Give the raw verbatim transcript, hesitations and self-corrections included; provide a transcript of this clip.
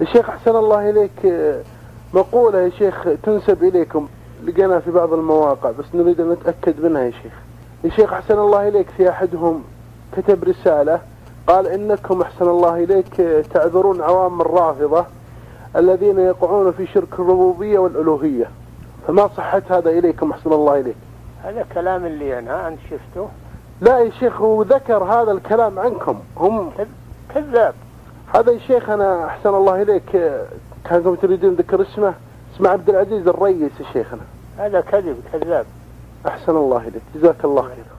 يا شيخ أحسن الله إليك، مقولة يا شيخ تنسب إليكم لقينا في بعض المواقع بس نريد أن نتأكد منها يا شيخ. يا شيخ أحسن الله إليك، في أحدهم كتب رسالة قال إنكم أحسن الله إليك تعذرون عوام الرافضة الذين يقعون في شرك الربوبية والألوهية، فما صحة هذا إليكم أحسن الله إليك؟ هذا كلام اللي أنا أنت شفته؟ لا يا شيخ، هو ذكر هذا الكلام عنكم. هم كذاب هذا يا شيخ. أنا أحسن الله إليك كانكم تريدون ذكر اسمه، اسمه عبد العزيز الريس يا شيخنا. هذا كذب كذاب. أحسن الله إليك، جزاك الله خير.